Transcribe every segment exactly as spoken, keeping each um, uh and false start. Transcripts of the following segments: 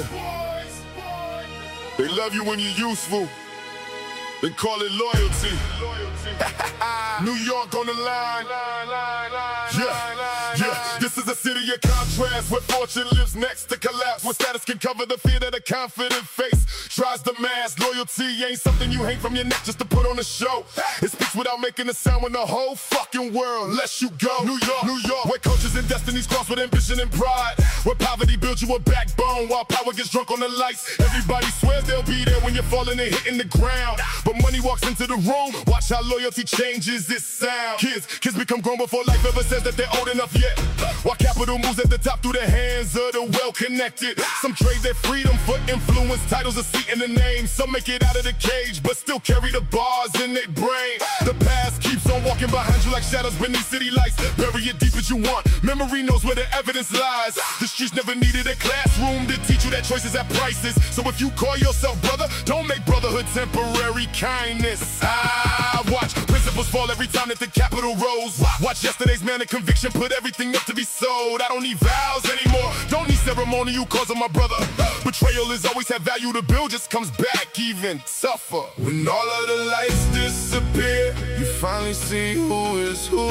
Yeah. They love you when you're useful. They call it loyalty. New York on the line. Yeah, yeah. This is a city of contrast, where fortune lives next to collapse, where status can cover the fear that a confident face tries to mask. Loyalty ain't something you hang from your neck just to put on a show. It speaks without making a sound when the whole fucking world lets you go. New York, New York, where cultures and destinies cross with ambition and pride, where poverty builds you a backbone while power gets drunk on the lights. Everybody swears they'll be there when you're falling and hitting the ground, but money walks into the room. Watch how loyalty changes its sound. Kids, kids become grown before life ever says that they're old enough yet, while capital moves at the top through the hands of the well-connected. Some trade their freedom for influence, titles, a seat in the name. Some make it out of the cage, but still carry the bars in their brain. The past keeps on walking behind you like shadows beneath city lights. Bury it deep as you want. Memory knows where the evidence lies. The streets never needed a classroom to teach you that choices have prices. So if you call yourself brother, don't make brotherhood temporary kindness. I watch principles fall every time that the capital rose. Watch yesterday's man of conviction put everything up to be sold. I don't need vows anymore, don't need ceremonial cause of my brother. Betrayal has always had value to build, just comes back even tougher. When all of the lights disappear, you finally see who is who.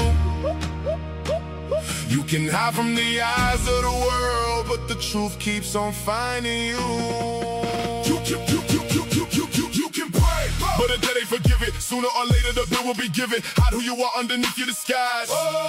You can hide from the eyes of the world, but the truth keeps on finding you. You, you, you, you, you, you, you, you, you can pray, but a debt ain't forgiven. Sooner or later the bill will be given. Hide who you are underneath your disguise.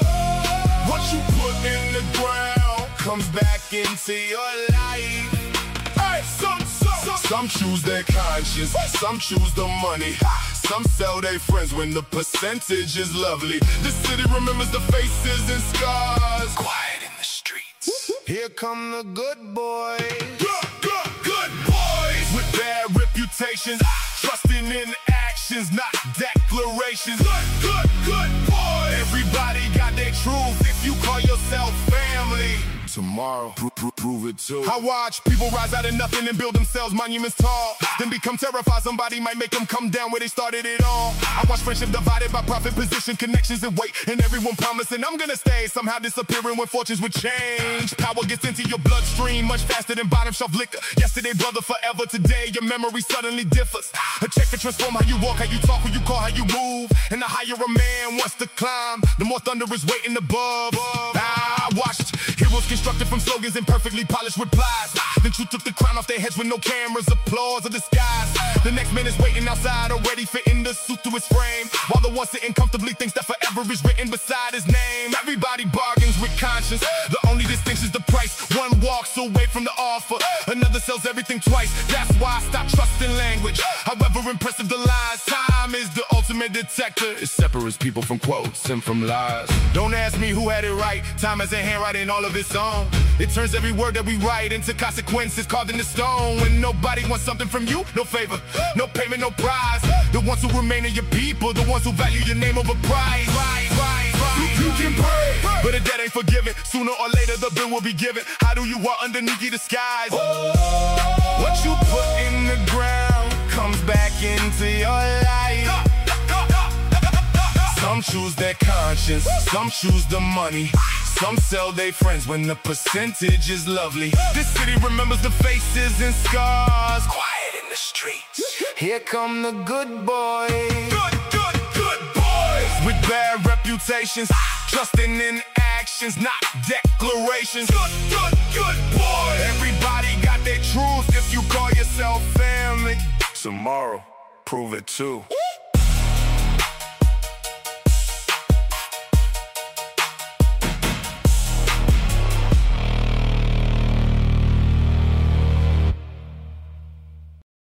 What you put in the ground comes back into your life. Hey, some, some, some choose their conscience, some choose the money, some sell their friends when the percentage is lovely. This city remembers the faces and scars. Quiet in the streets. Here come the good boys. Good, good, good boys. With bad reputations, trusting in actions, not declarations. Good, good, good boys. Everybody got their truth if you call yourself family. Tomorrow, pro pro prove it too. I watch people rise out of nothing and build themselves monuments tall, then become terrified somebody might make them come down where they started it all. I watch friendship divided by profit, position, connections, and weight, and everyone promising I'm gonna stay, somehow disappearing when fortunes would change. Power gets into your bloodstream much faster than bottom shelf liquor. Yesterday, brother, forever. Today, your memory suddenly differs. A check can transform how you walk, how you talk, who you call, how you move. And the higher a man wants to climb, the more thunder is waiting above. I watched heroes constructed from slogans and perfectly polished replies. Then truth took the crown off their heads with no cameras, applause, or disguise. The next man is waiting outside, already fitting the suit to his frame, while the one sitting comfortably thinks that forever is written beside his name. Everybody bargains with conscience, the only distinction is the price. One walks away from the offer, another sells everything twice. That's why I stop trusting language, however impressive the lies. Time is the ultimate detector, it separates people from quotes and from lies. Don't ask me who had it right, time has a handwriting all of its own. It turns every word that we write into consequences carved in the stone. When nobody wants something from you, no favor, no payment, no prize. The ones who remain are your people, the ones who value your name over price. Right, right, right. You, you can pray, but a debt ain't forgiven. Sooner or later the bill will be given. How do you walk underneath your disguise? What you put in the ground comes back into your life. Some choose their conscience, some choose the money, some sell their friends when the percentage is lovely. This city remembers the faces and scars. Quiet in the streets. Here come the good boys. Good, good, good boys. With bad reputations, trusting in actions, not declarations. Good, good, good boys. Everybody got their truth if you call yourself family. Tomorrow, prove it too.